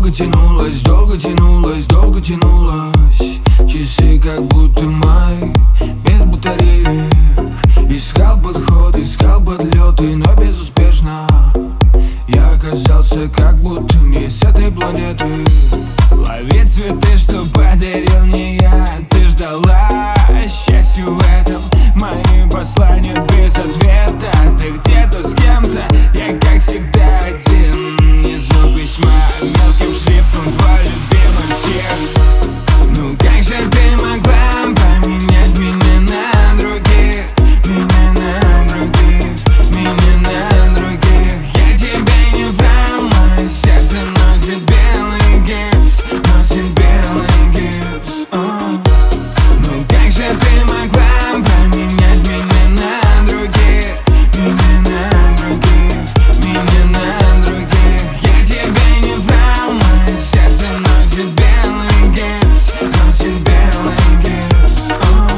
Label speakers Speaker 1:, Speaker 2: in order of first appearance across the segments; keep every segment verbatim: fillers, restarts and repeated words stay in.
Speaker 1: Долго тянулась, долго тянулась, долго тянулась. Часы как будто мои, без батареек. Искал подход, искал подлеты, но безуспешно. Я оказался как будто не с этой планеты. Лови цветы, что подарил мне я. Ты ждала счастья в этом. Мои послания без ответа. Ты где-то с кем-то, я как всегда один. Внизу письма мелким шрифтом, твой любимый всех. Ну как же ты могла поменять меня на других? Меня на других, меня на других. Я тебе не врал, мое сердце носит белый гипс, носит белый гипс. О. Ну как же ты могла поменять меня на других? Меня на других, меня на других. Я тебе не врал, мое сердце носит белый гипс, носит белый гипс. О.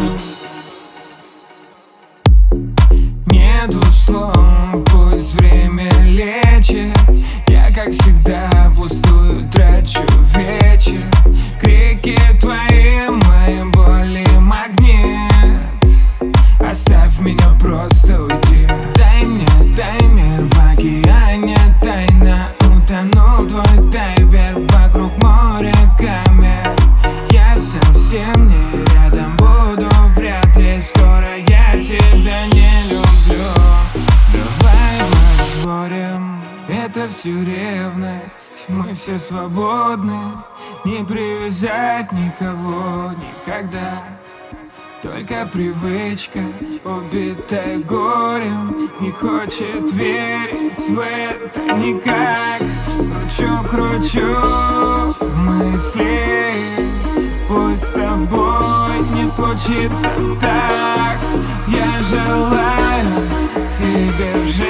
Speaker 1: Нету слов, пусть время лечит. Я как всегда пустую трачу вечер. Крики твои, мои боли магнит. Оставь меня, просто уйди. Дай мне, дай мне в океане тайна. Утонул твой дайвер, вокруг моря камер. Я совсем не рядом буду, вряд ли скоро я тебя не люблю. Давай поспорим, это все ревность. Мы все свободны, не привязать никого никогда. Только привычка, убитая горем, не хочет верить в это никак. Кручу, кручу мысли, пусть с тобой не случится так. Я желаю тебе в жизни